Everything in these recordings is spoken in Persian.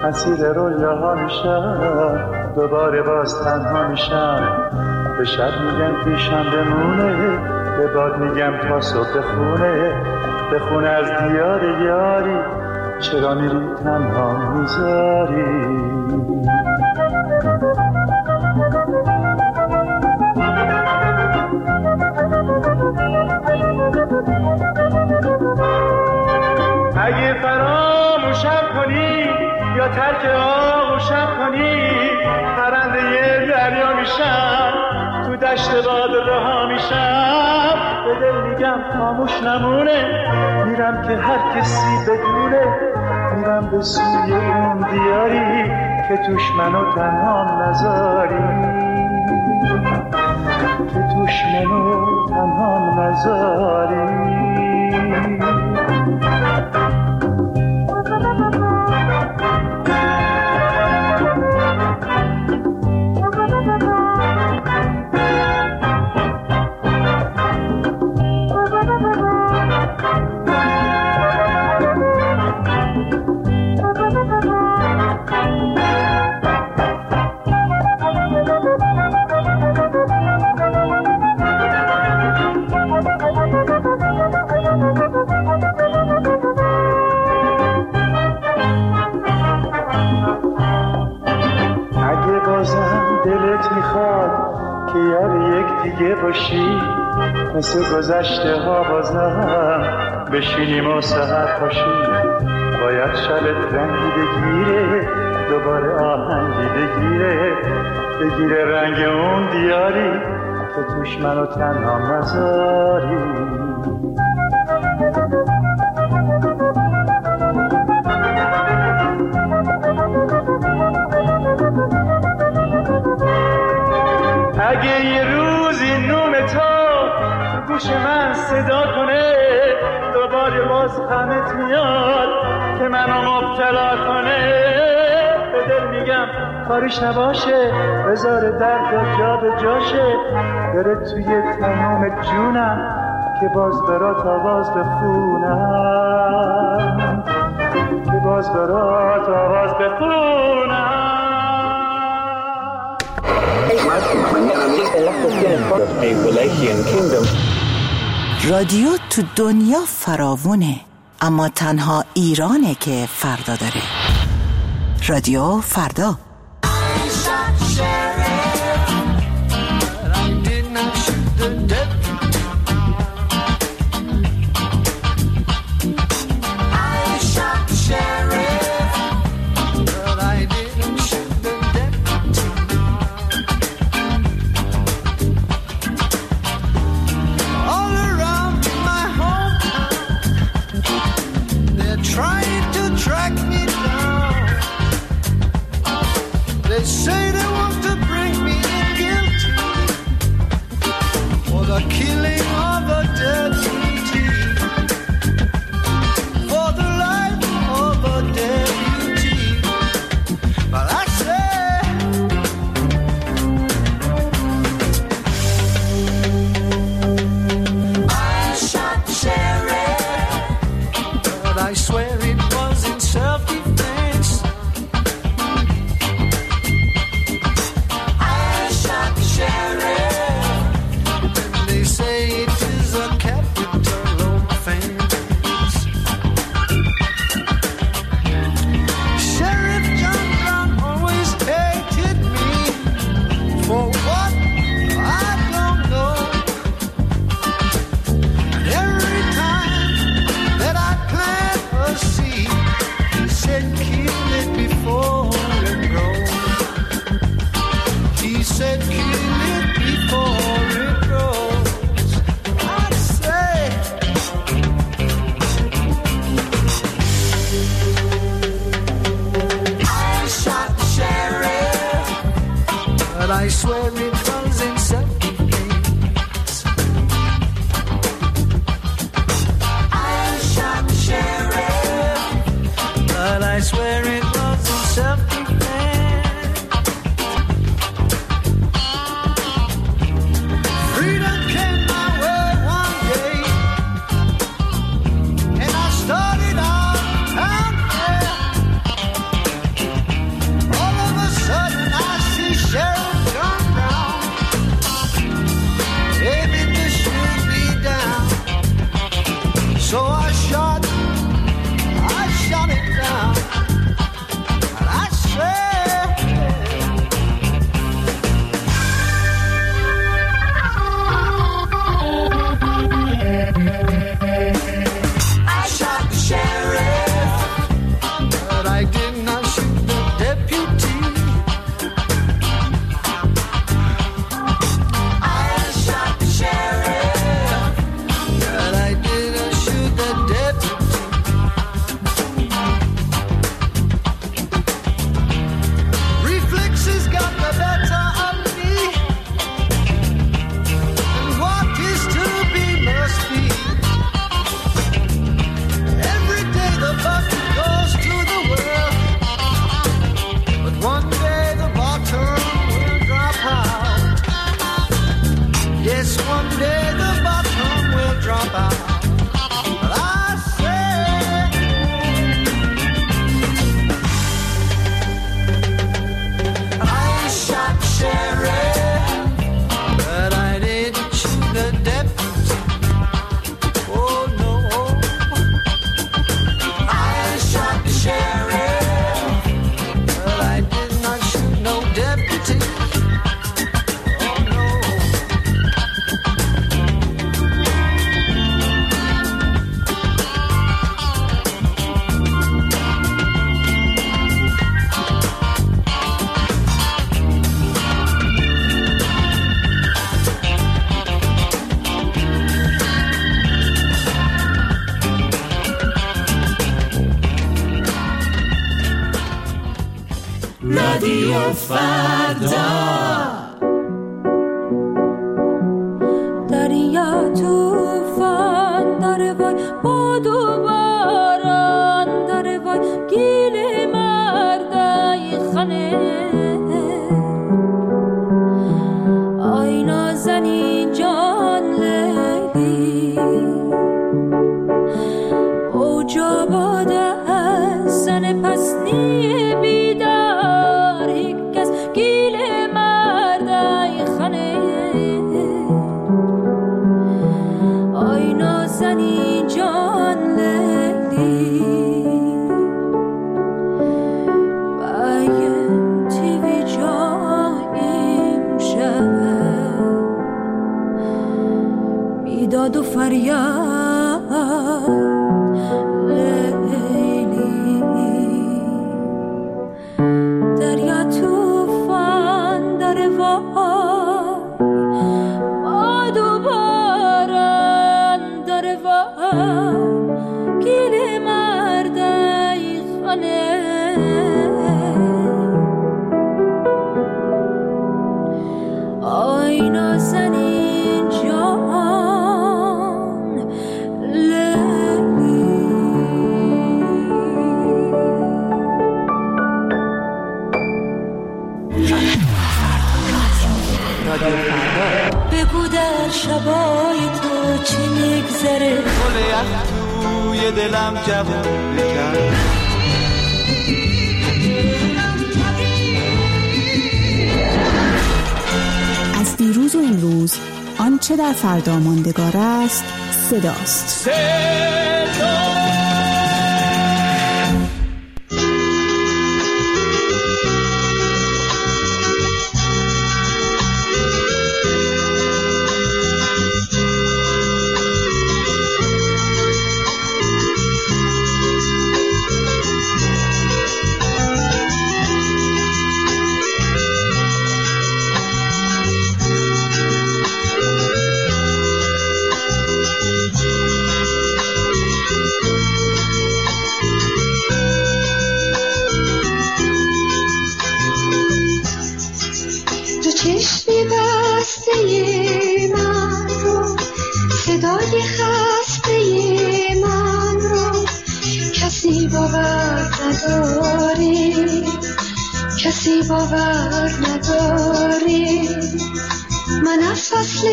اسیر رویاها میشم، دوباره باز تنها میشم. به شب میگم پیشم بمونه، به باد میگم تا صبح بخونه از دیار یاری، چرا میری تنها میذاری. اگه فراموشم کنی یا ترک آغوشم کنی، پرنده دریا میشم، تو دشت باد رها میشم. به دل میگم خاموش نمونه، میرم که هر کسی بدونه، میرم به سوی اون دیاری که توش منو تنها نذاری، که توش منو تنها نذاری. باشی مثل گذشته ها بازم بشینیم و سحر پاشی، باید شبت رنگی بگیره، دوباره آهنگی بگیره رنگ اون دیاری که توش منو تنها نذاری. اگه یه روزی نوم تو گوش من صدا کنه، دوباره باز غمت میاد که منو مبتلا کنه. به دل میگم کاریش نباشه، بذار درد جا به جاشه، بره توی تمام جونم که باز برات آواز بخونم، که باز برات آواز بخونم. رادیو تو دنیا فراوونه، اما تنها ایرانه که فردا داره. رادیو فردا. رادیو فردا. دریا توفان داره وای، باد و باران داره وای، گیل مردای خانه آینا زنی جان لیلی اوجا باده از زن پسنی بیدار هیکس گیل مردای خانه آینا زنی جان لیلی بایم تیوی جایم شد بیداد و فریاد لیلی دریا توفان داره وای باد و باران داره وای گیل مردای خانه آینا زنی جان لیلی. بگو در شبای تو چی میگذره، گل یخ توی دلم جوون بکرد. از دیروز و امروز آنچه در فردا ماندگار است صداست. کسی باور نداری من از فصل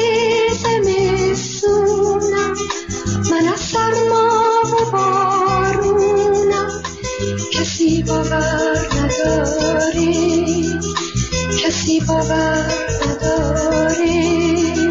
زمستونم، من از سرما و بارونم. کسی باور نداری، کسی باور نداری.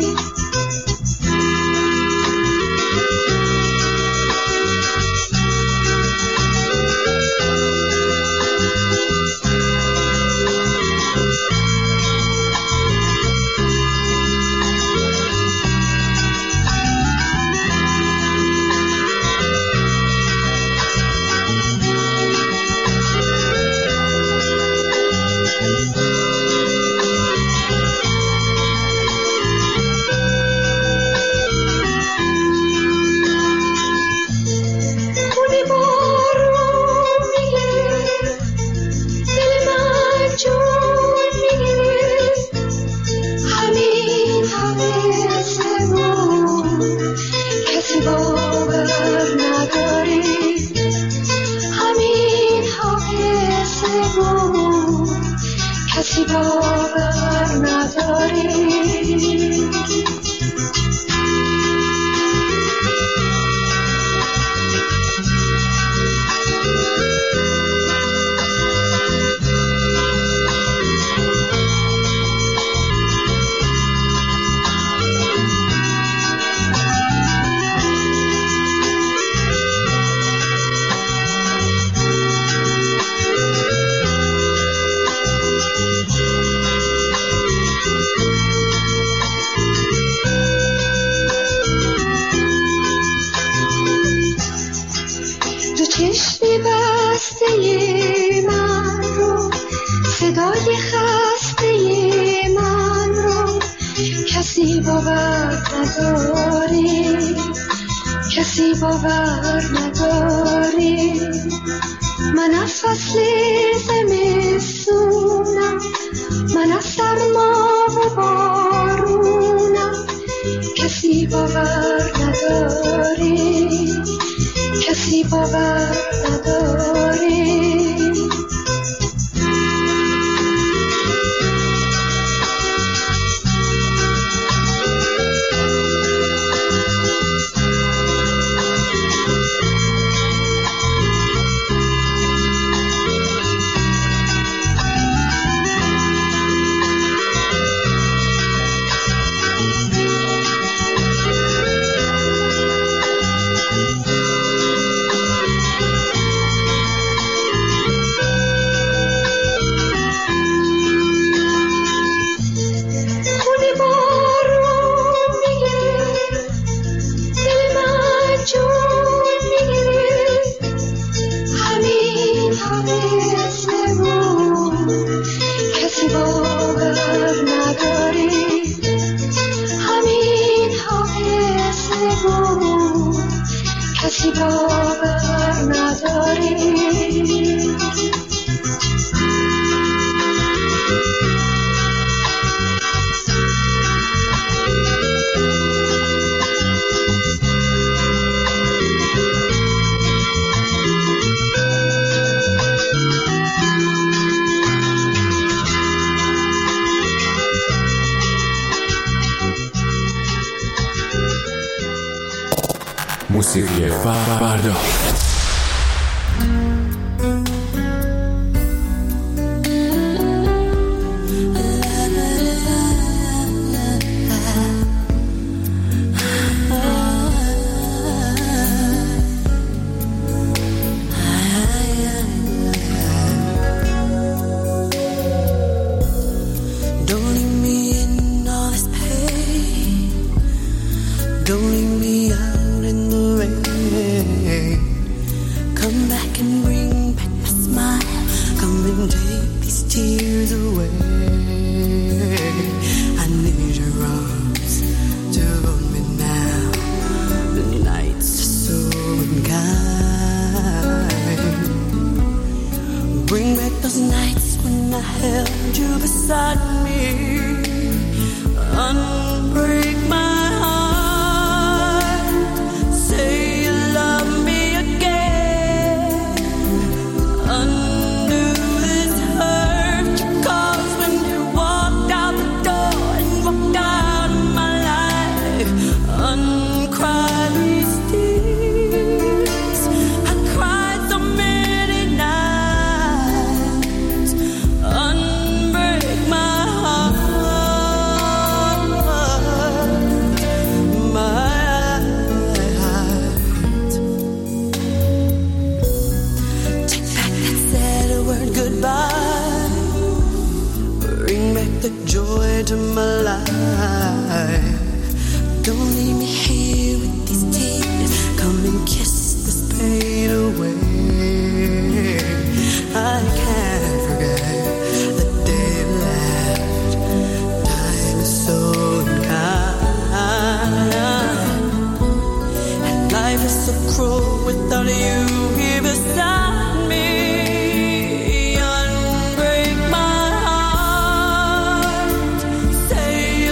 کسی باور نداری. چشمی بسته من رو، صدای خسته من رو کسی باور نداری، کسی باور نداری. من از فصل زمستون نداری، کسی باور نداری. کسی باور نداری. موسیقی فردا. Say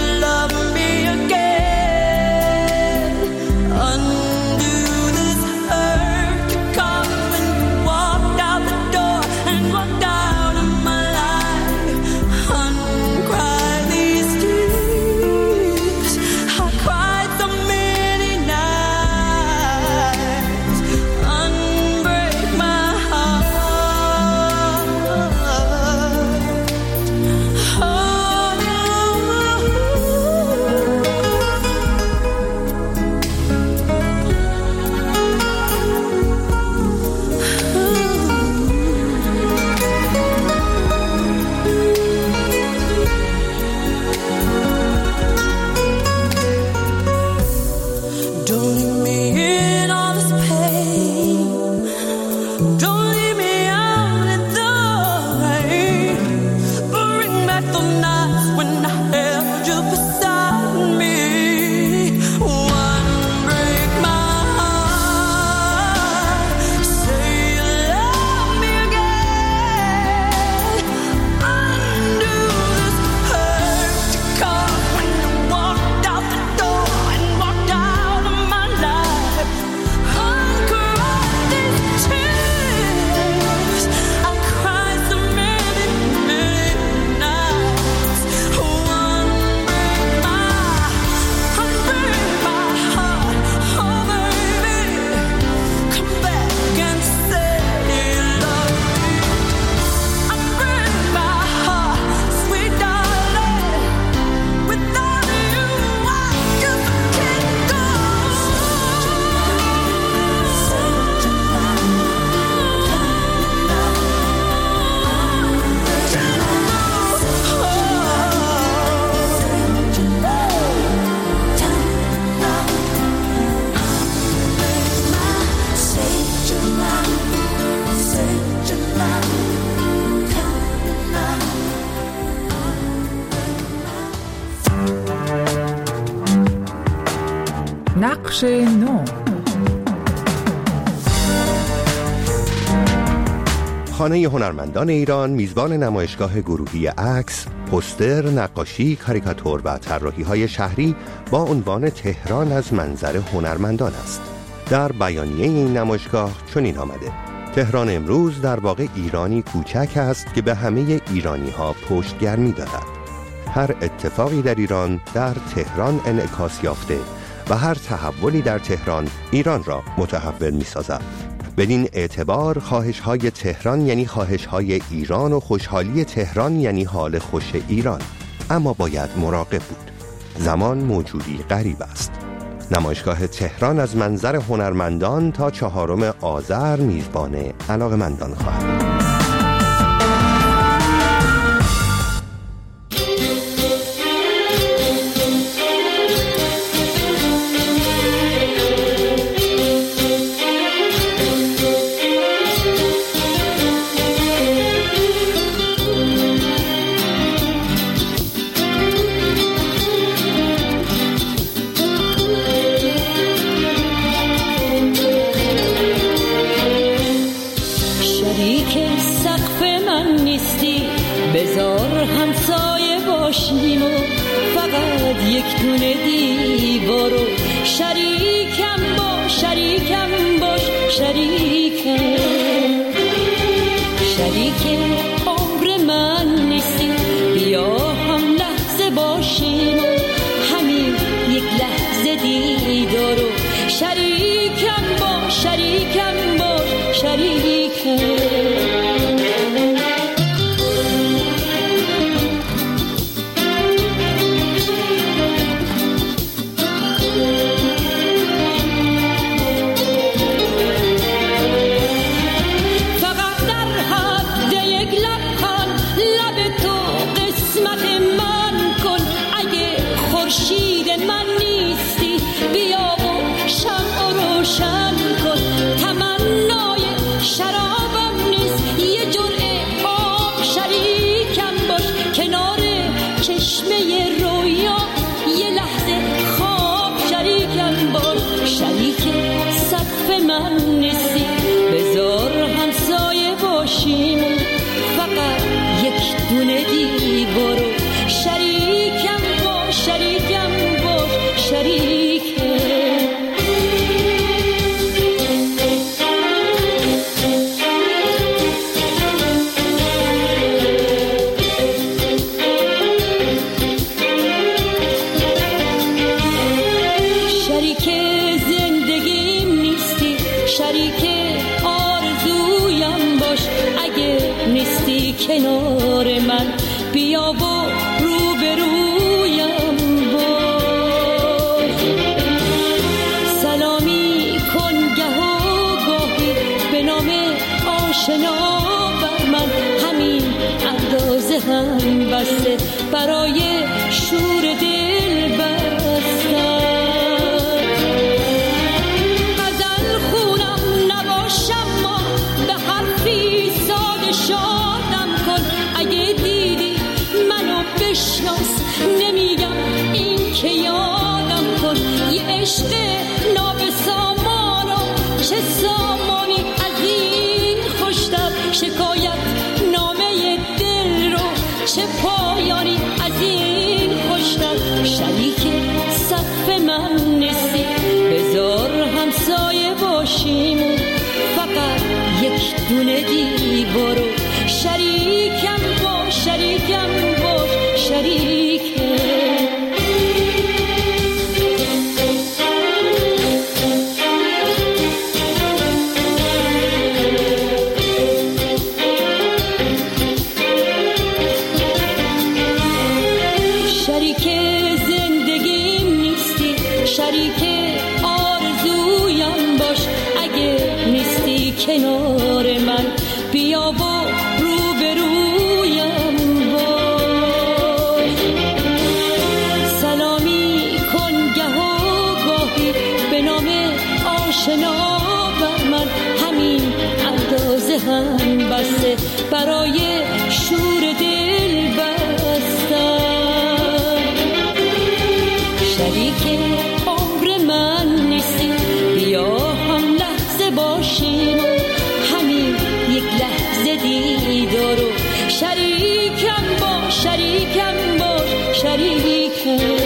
نقش نو. خانه هنرمندان ایران میزبان نمایشگاه گروهی عکس، پوستر، نقاشی، کاریکاتور و طراحی‌های شهری با عنوان تهران از منظر هنرمندان است. در بیانیه این نمایشگاه چنین آمده: تهران امروز در واقع ایرانی کوچک است که به همه ایرانی‌ها پشتگرمی دارد. هر اتفاقی در ایران در تهران انعکاس یافته و هر تحولی در تهران ایران را متحول می‌سازد. بدین اعتبار خواهش‌های تهران یعنی خواهش‌های ایران و خوشحالی تهران یعنی حال خوش ایران. اما باید مراقب بود. زمان موجودی غریب است. نمایشگاه تهران از منظر هنرمندان تا 4 آذر میزبان علاقه‌مندان خواهد بود. کنار من بیا و روبرویم باش، سلامی کن گه و گاهی به نام آشنا بر من، همین اندازه هم بسته برای شور دل بستن. غزل خونم نباشم ما به حرفی ساده شادم کن، اگه دیدی منو بشناس نمیگم این که یادم کن، یه عشق نابسامانا چه سامانی از این خوشتر، شکایت نامه دل رو چه پایانی از این خوشتر. شریکم باش شریکم باش شریکم.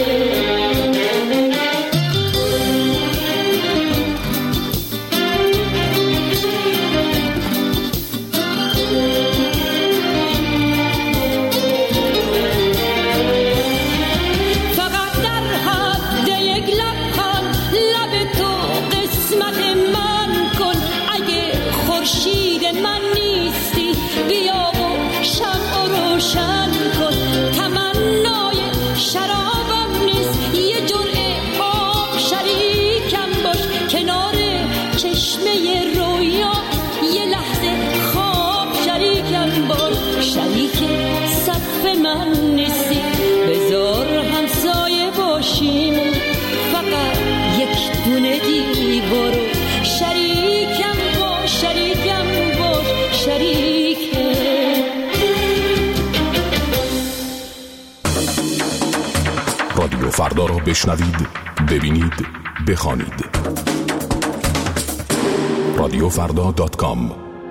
رادیو فردا را بشنوید، ببینید، بخوانید. رادیوفردا.com.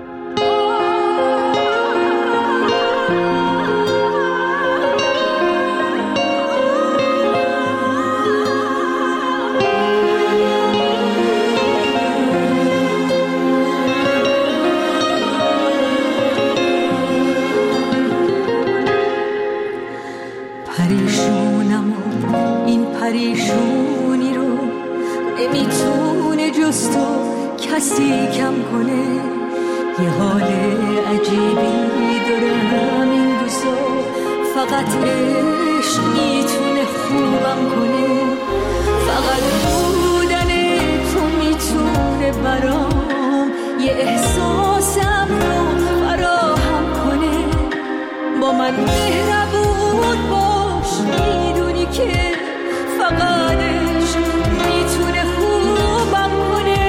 پریشونی رو نمیتونه جز تو کسی کم کنه. یه حال عجیبی دارم این روزا، فقط عشق میتونه خوبم کنه. فقط بودن تو میتونه برام یه احساسم رو فراهم کنه. با من مهربون باش، میدونی که فقطش میتونه خوبم کنه.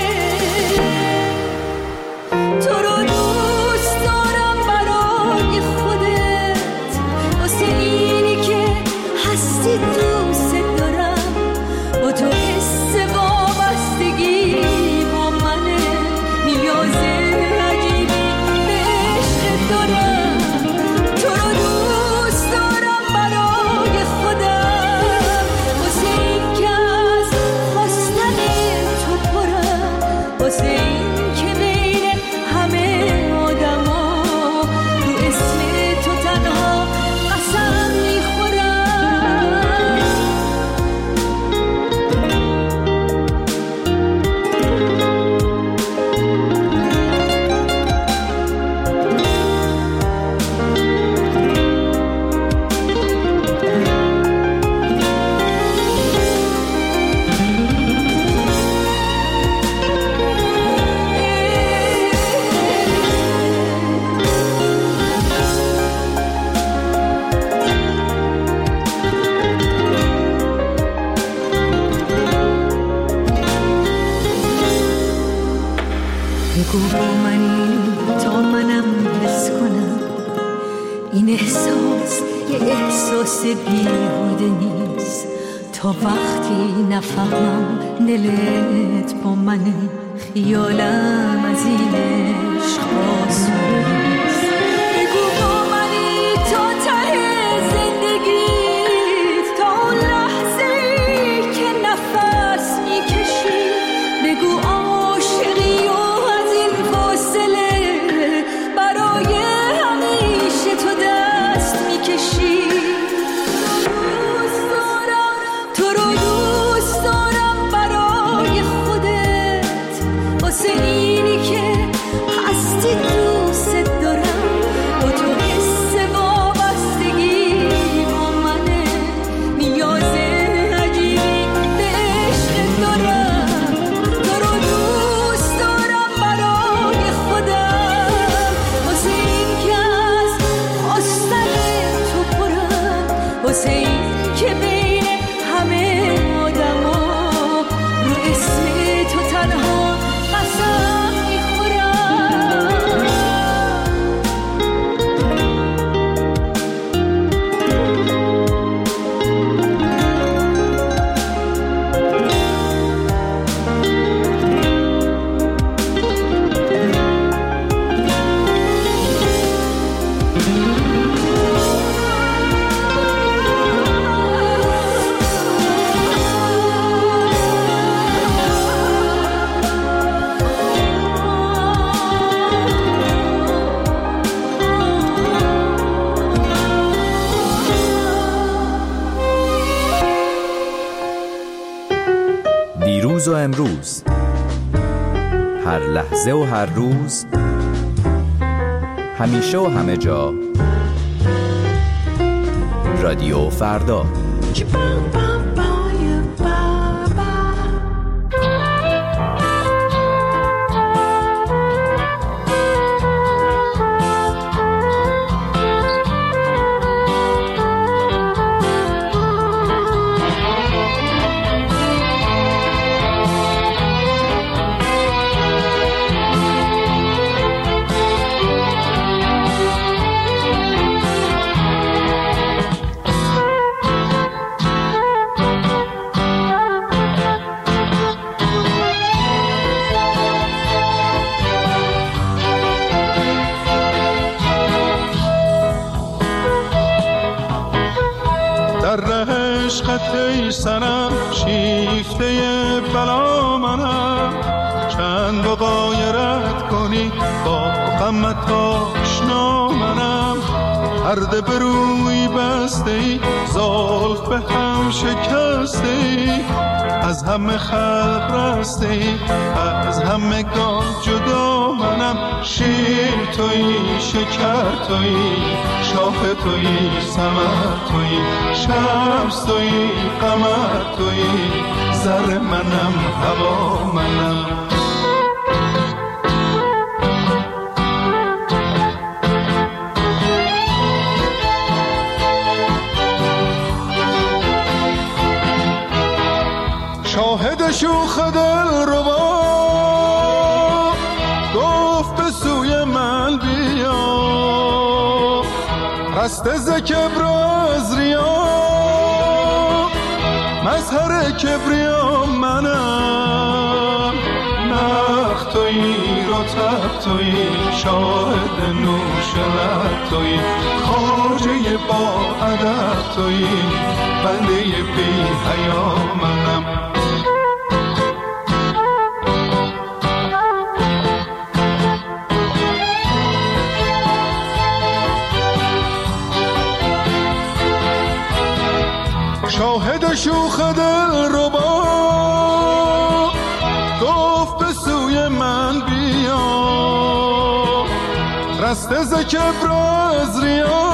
تو رو دوست دارم برای خودت، واسه اینی که هستی دوست دارم. با تو حس وابستگی با منه، نیاز عجیبی به عشق دارم. تو رو دوست دارم برای خودم، واسه این که از خواستن تو پرم، واسه این که بین همه آدم ها رو اسم تو تنها قسم میخورم. بگو با منی تا منم حس کنم، این احساس یه احساس بیهوده نیست. تا وقتی نفهمم دلت با منی، خیالم از این عشق آسون نیست. بگو با منی تا ته زندگیت، تا اون لحظه‌ای که نفس میکشی. بگو عاشقی و از این فاصله برای همیشه تو دست میکشی. تو رو دوست دارم برای خودت، واسه اینی که هستی دوست دارم. با تو حس وابستگی با منه، نیاز عجیبی به عشق دارم. تو رو دوست دارم برای خودم، واسه این که از خواستن تو پرم، واسه این که بین همه آدم ها رو اسم تو تنها قسم میخورم. دیروز و امروز، هر لحظه و هر روز، همیشه و همه جا. رادیو فردا. عشقت ای سنم شیفته بلا منم، چند غایرت کنی با غمت آشنا منم. پرده به روی بسته ای، زلف به هم شکسته ای، از همه خلق رسته ای، از همه گان جدا منم. شیر تویی، شکر تویی، شاه تویی، ثمر تویی، شمس تویی، قمر تویی، زر منم، هوا منم. شاهد شوخ دل ربا گفت به سوی من بیا، رسته ز کبر از ریا، مظهر کبریا منم. نخ تویی، رطب تویی، شاهد نوش لب تویی، خواجه با ادب تویی، بنده بی حیا منم. شاهد شوخ دل ربا گفت به سوی من بیا، رسته ز کبر از ریا،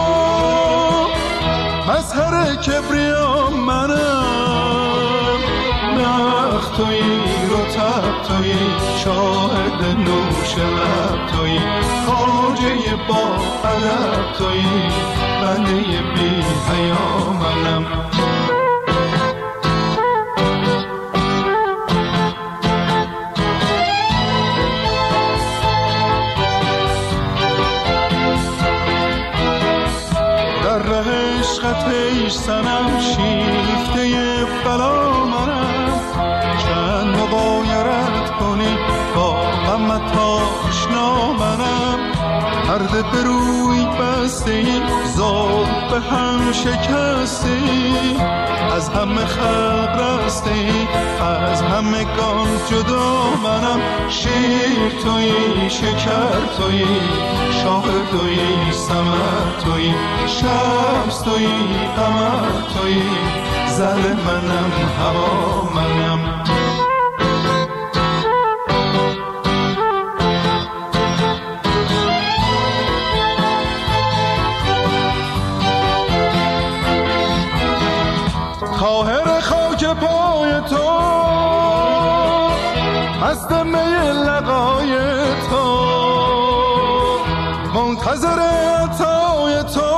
مظهر کبریا منم. نخ تویی، رطب تویی، شاهد نوش لب تویی، خواجه با ادب تویی، بنده بی حیا منم. عشقت سنم شیفته بلا منم، چند مغایرت کنی با غمت آشنا منم. پرده به روی بسته ای، زلف به هم شکسته ای، از همه خلق رسته ای، از همه گان جدا منم. شیر تویی، شکر تویی، شاه تویی، ثمر تویی، شمس تویی، قمر تویی، زر منم، هوا منم. طاهر خاک پای تو، مست می لقای تو، منتظر عطای تو،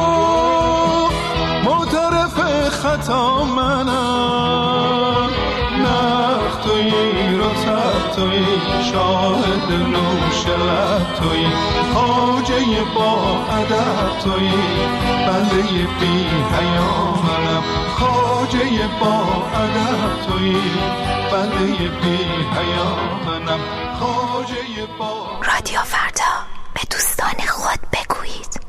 معترف خطا منم. نخ تویی، رطب تویی، شاهد نوش لب تویی، خواجه با ادب تویی، بنده بی حیا منم. خواجه با ادب تویی، بنده بی حیا منم. خواجه با. رادیو فردا، به دوستان خود بگویید.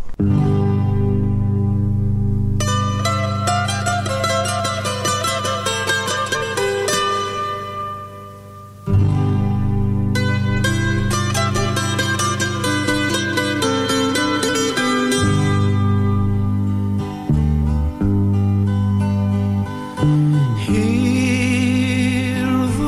Hear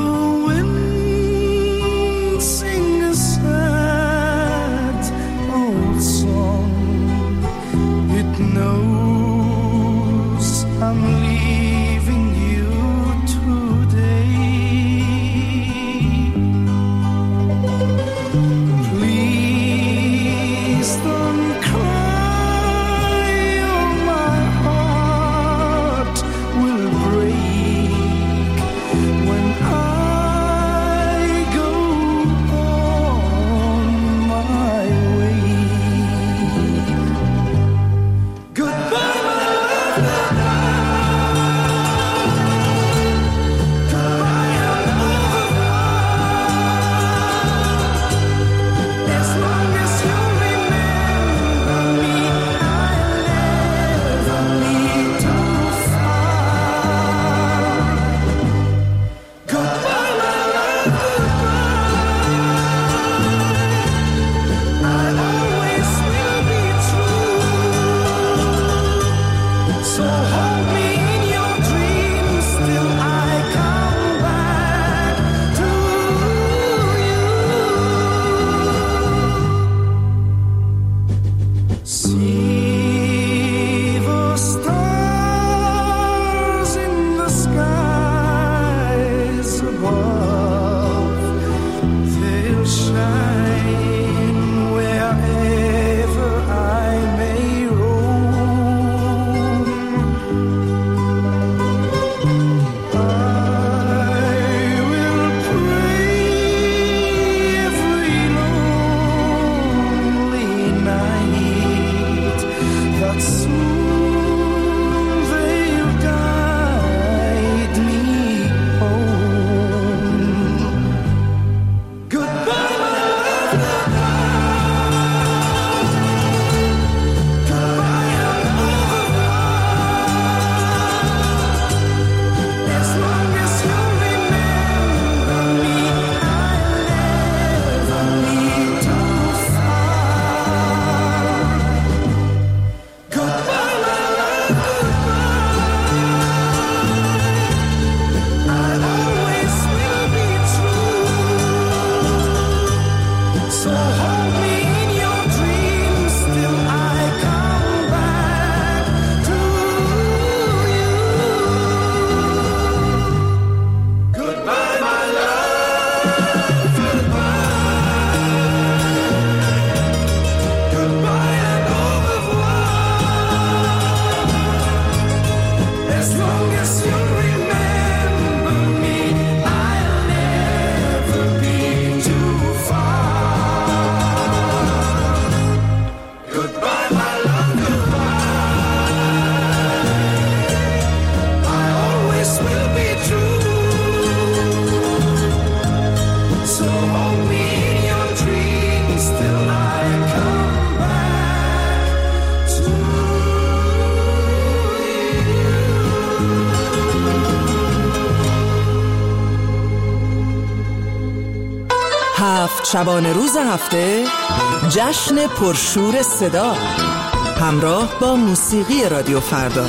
7 شبانه روز هفته جشن پرشور صدا همراه با موسیقی رادیو فردا.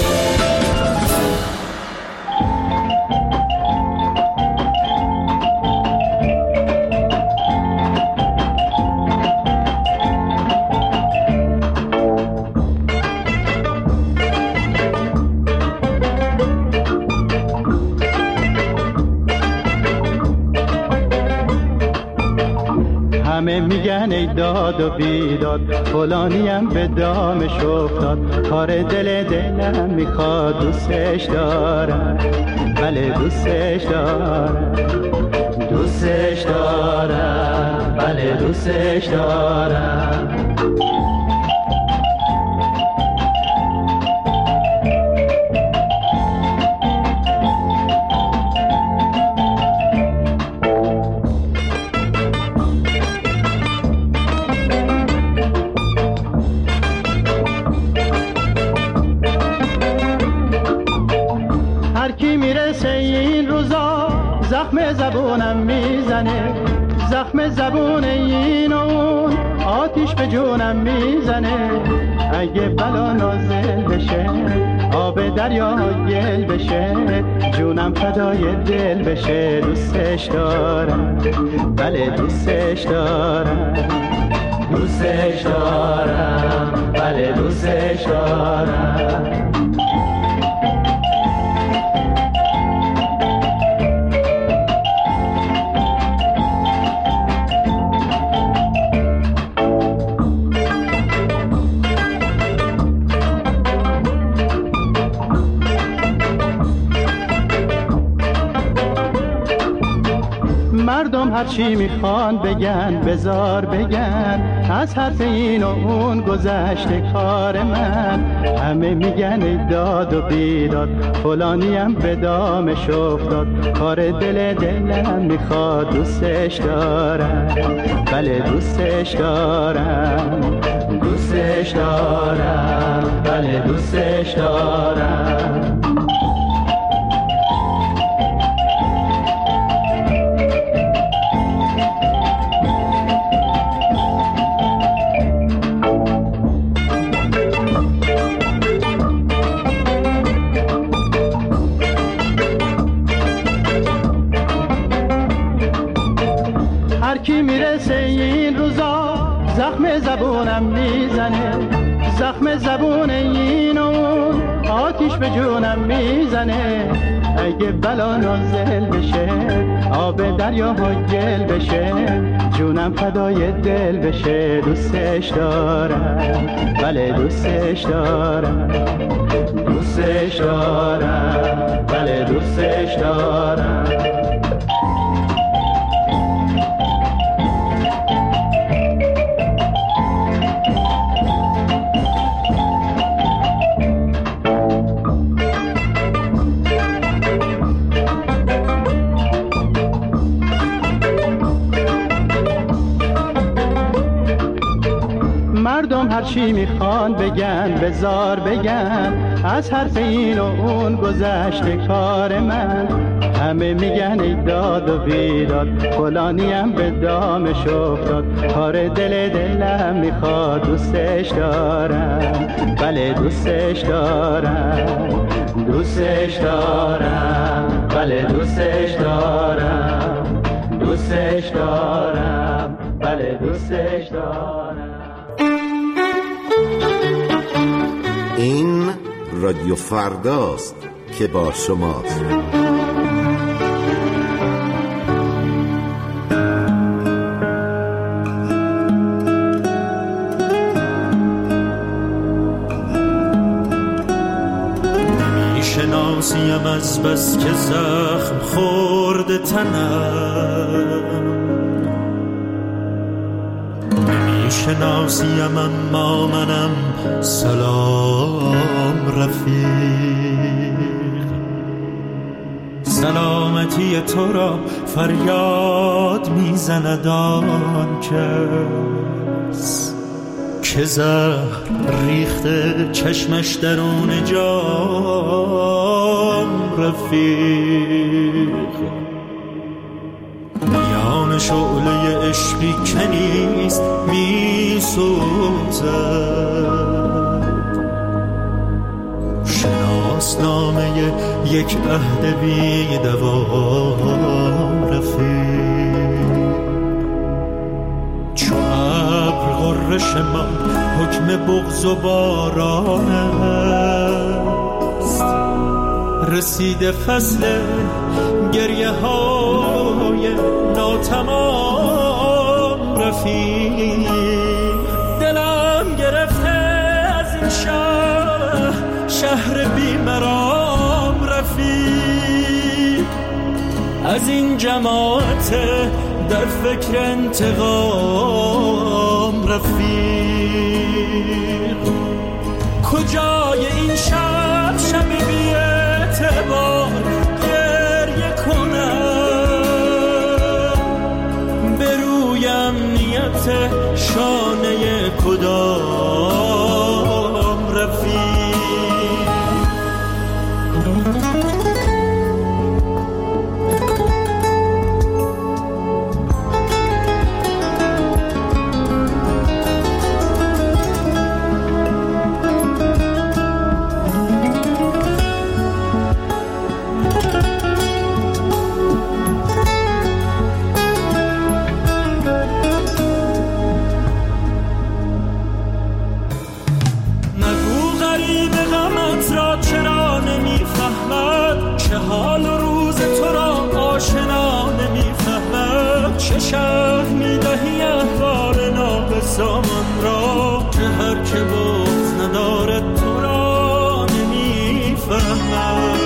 همه میگن ای داد و بیداد، فلانیم به دامش افتاد، کار دلم میخواد، دوستش دارم، بله دوستش دارم، دوستش دارم، بله دوستش دارم. زخم زبونم میزنه، زخم زبون این و اون، آتیش به جونم میزنه. اگه بلا نازل بشه، آب دریا گل بشه، جونم فدای دل بشه. دوستش دارم، بله دوستش دارم، دوستش دارم، بله دوستش دارم. مردم هرچی میخوان بگن، بزار بگن، از حرف این و اون گذشته کار من. همه میگن ای داد و بیداد، فلانیم به دامش افتاد، کار دلم میخواد، دوستش دارم، بله دوستش دارم، دوستش دارم، بله دوستش دارم. هرکی میرسه این روزا، زخم زبونم میزنه، زخم زبون این و اون، آتیش به جونم میزنه. اگه بلا نازل بشه، آب دریا گل بشه، جونم فدای دل بشه. دوستش دارم، بله دوستش دارم، دوستش دارم، بله دوستش دارم. مردم هرچی میخوان بگن، بزار بگن، از حرف این و اون گذشته کار من. همه میگن ای داد و بیداد، فلانیم به دامش افتاد، کار دلم میخواد، دوستش دارم، بله دوستش دارم، دوستش دارم، بله دوستش دارم، دوستش دارم، بله دوستش دارم. این رادیو فرداست که با شماست. میشناسیم از بس که زخم خورده تنم، میشناسیم اما منم سلام رفیق. سلامتی تو را فریاد میزند آن کس که زهر ریخته چشمش درون جام رفیق. میان شعله عشقی که نیست می سوزد. شناسنامه یک عهد بی دوام رفیق، چو ابر غرش ما حکم بغض و باران است. رسیده فصل گریه های ناتمام رفیق، دلم گرفته از این شهر بیمرام رفیق، از این جماعت در فکر انتقام رفیق. کجای این شب بی اعتبار گریه کنم، به روی امنیت شانه کدام رفیق. شهر میدهی احوال نابسامان را، که هر که بغض ندارد تو را نمیفهمد.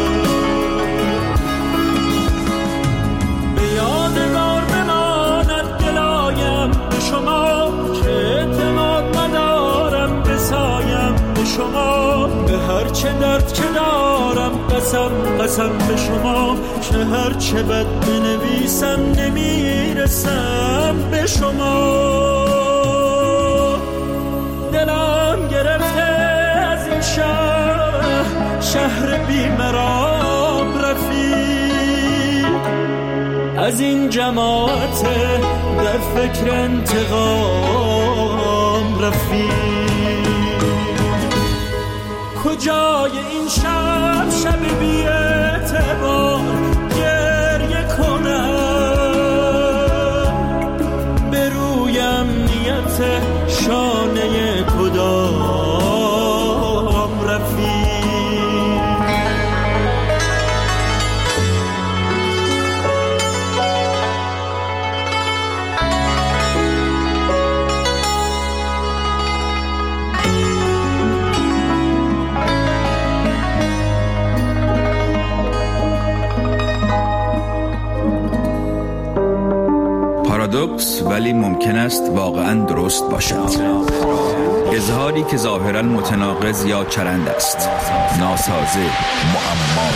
به یادگار بماند گلایم به شما، که اعتماد ندارم بسایم به شما. به هر چه درد که دارم قسم به شما، که هر چه بد بنویسم نمیرسم به شما. دلم گرفته از این شهر بیمرام رفیق، از این جماعت در فکر انتقام رفیق. کجای این شب بی اعتبار گریه کنم، به روی امنیت شانه کدام رفیق. پارادوکس ولی ممکن است واقعا درست باشد. اظهاری که ظاهرا متناقض یا چرند است، ناسازه، معما.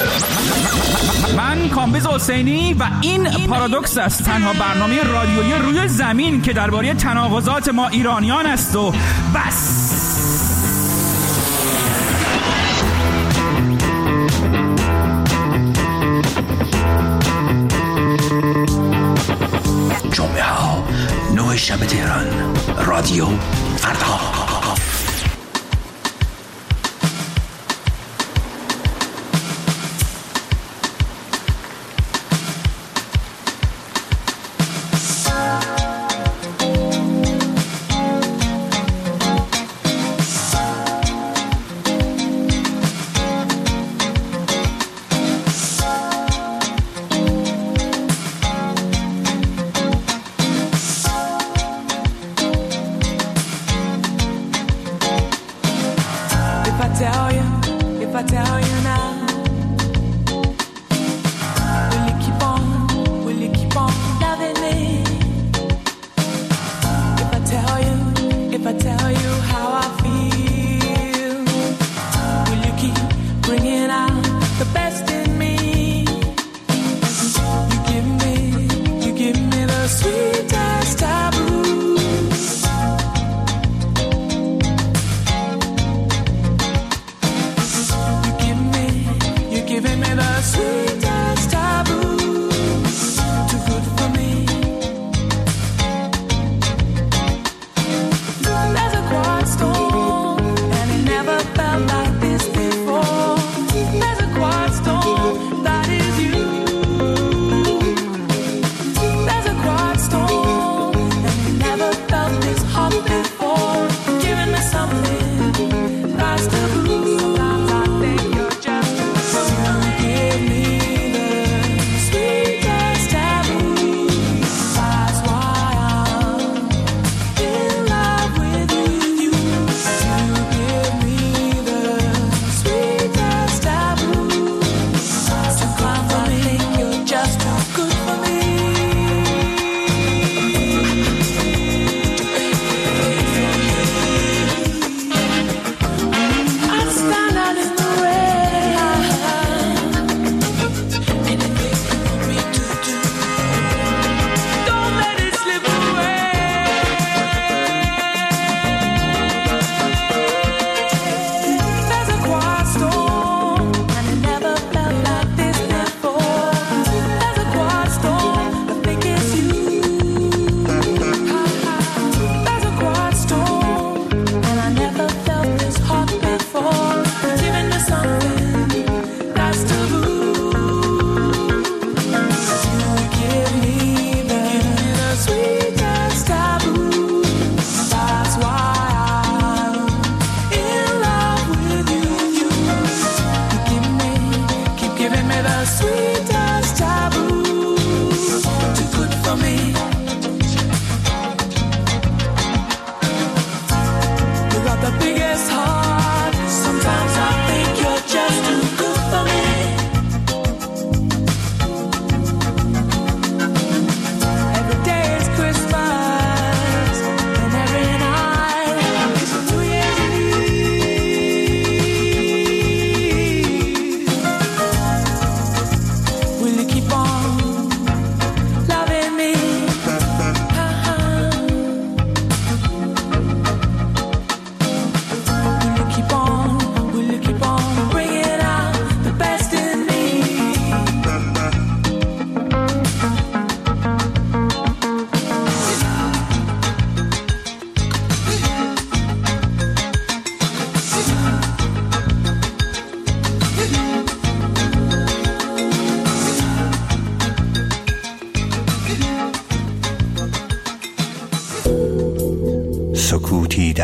من کامبیز حسینی و این پارادوکس است، تنها برنامه رادیویی روی زمین که درباره تناقضات ما ایرانیان است و بس. جمعه ها 9 شب تهران، رادیو فردا.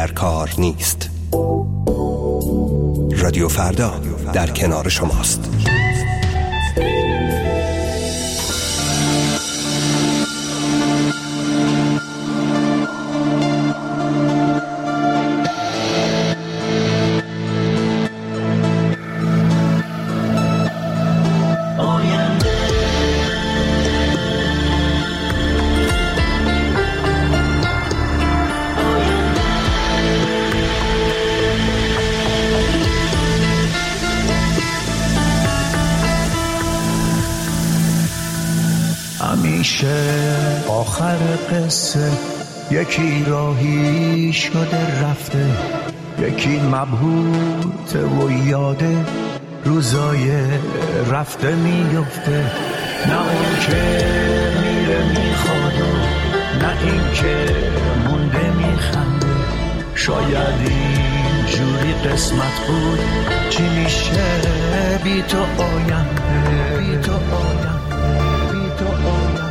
در کار نیست. رادیو فردا در کنار شماست. آخر قصه یکی راهی شده رفته، یکی مبهوت و یاده روزای رفته میفته. نه اون که میره میخواد، نه این که مونده میخنده. شاید این جوری قسمت بود، چی میشه بی تو آینده، بی تو آینده، بی تو آینده.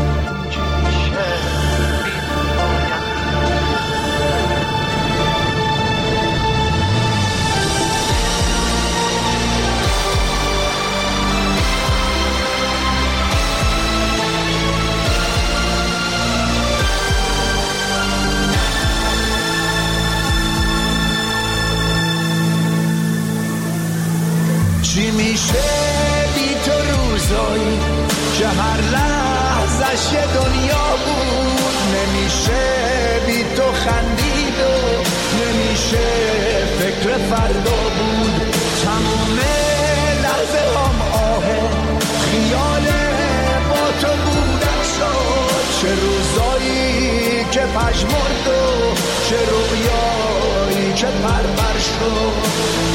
چی میشه بی تو روزایی که هر لحظش یه دنیا بود؟ نمیشه بی تو خندید و نمیشه فکر فردا بود. تمام لحظه هم آهه خیال با تو بودن شد. چه روزایی که پژمرد و چه رویایی که پرپر شد.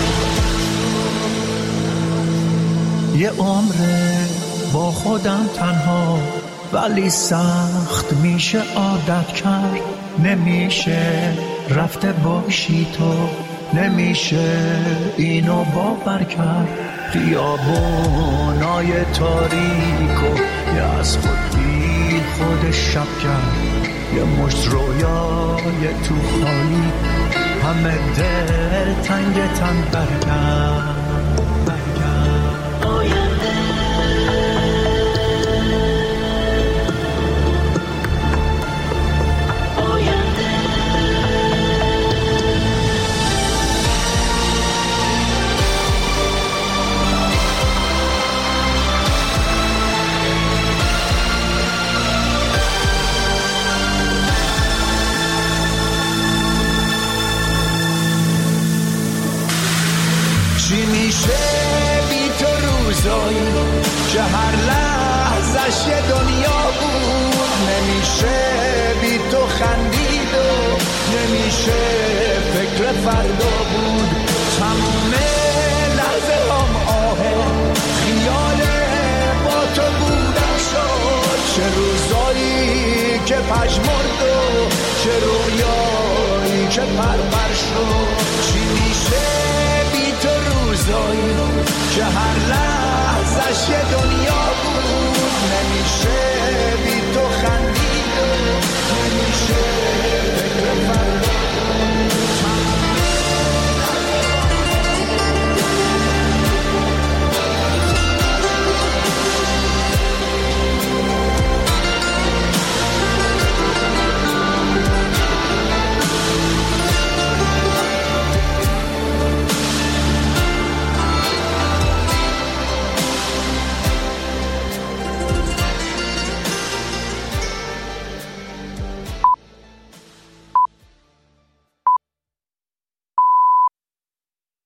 یه عمره با خودم تنها، ولی سخت میشه عادت کرد. نمیشه رفته باشی تو، نمیشه اینو باور کرد. خیابونای تاریک و یه از خود بی خود شب کرد. یه مشت رویای تو خالی، همه دل تنگ تن برگرد. چی میشه بی تو روزایی که هر لحظش یه دنیا بود؟ نمیشه بی تو خندید و نمیشه فکر فردا بود.